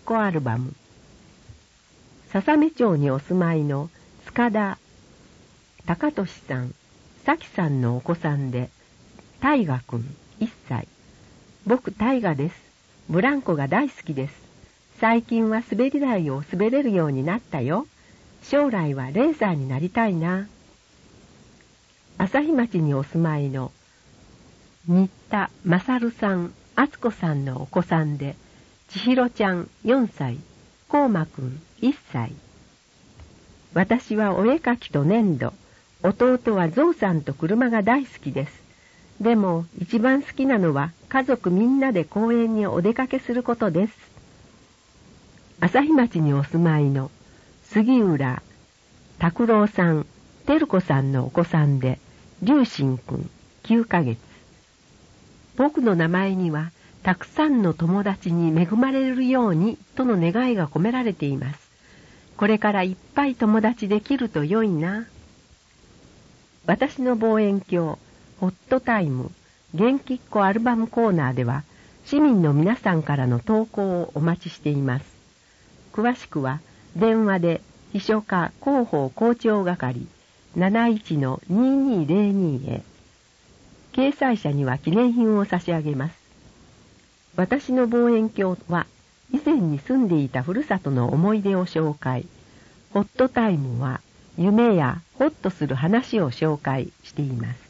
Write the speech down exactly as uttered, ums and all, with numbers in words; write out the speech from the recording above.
子アルバム。笹目町にお住まいの塚田高俊さん、咲さんのお子さんで、大河くんいっさい。僕大河です。ブランコが大好きです。最近は滑り台を滑れるようになったよ。将来はレーサーになりたいな。朝日町にお住まいの新田勝さん、敦子さんのお子さんで、千尋ちゃんよんさい、こうまくんいっさい。私はお絵描きと粘土、弟はゾウさんと車が大好きです。でも一番好きなのは家族みんなで公園にお出かけすることです。朝日町にお住まいの杉浦拓郎さん、照子さんのお子さんで、龍心くんきゅうかげつ。僕の名前にはたくさんの友達に恵まれるようにとの願いが込められています。これからいっぱい友達できると良いな。私の望遠鏡ホットタイム元気っ子アルバムコーナーでは市民の皆さんからの投稿をお待ちしています。詳しくは電話で秘書課広報校長係 なないちのにーにーぜろに へ。掲載者には記念品を差し上げます。私の望遠鏡は以前に住んでいたふるさとの思い出を紹介。ホットタイムは夢やホッとする話を紹介しています。